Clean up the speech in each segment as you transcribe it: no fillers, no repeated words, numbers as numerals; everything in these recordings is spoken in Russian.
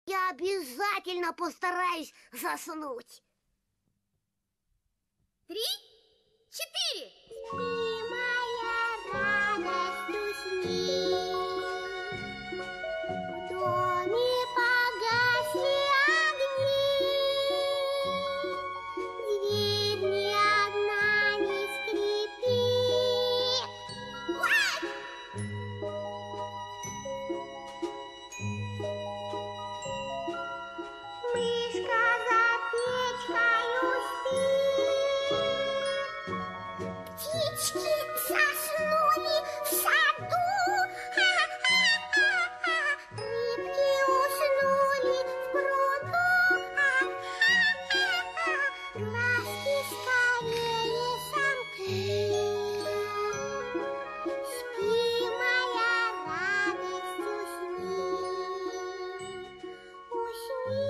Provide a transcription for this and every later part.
Я обязательно постараюсь заснуть. 3, 4. Спи, моя радость, усни. В доме погасли огни. Дверь ни одна не скрипит. Ой! Мышка за печкою спит. Птички заснули в саду. Рыбки уснули в пруду. Глазки скорее сомкни. Спи, моя радость, усни. Усни.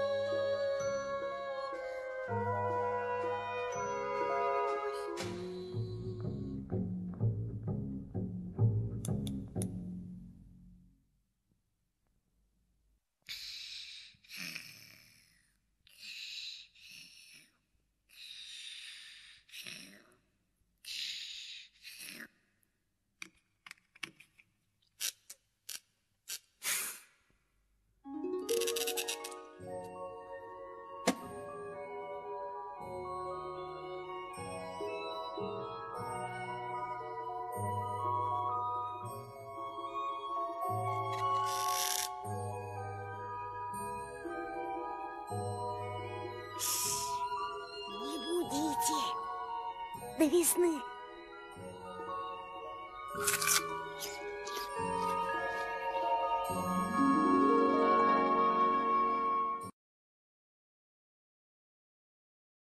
Не будите до весны.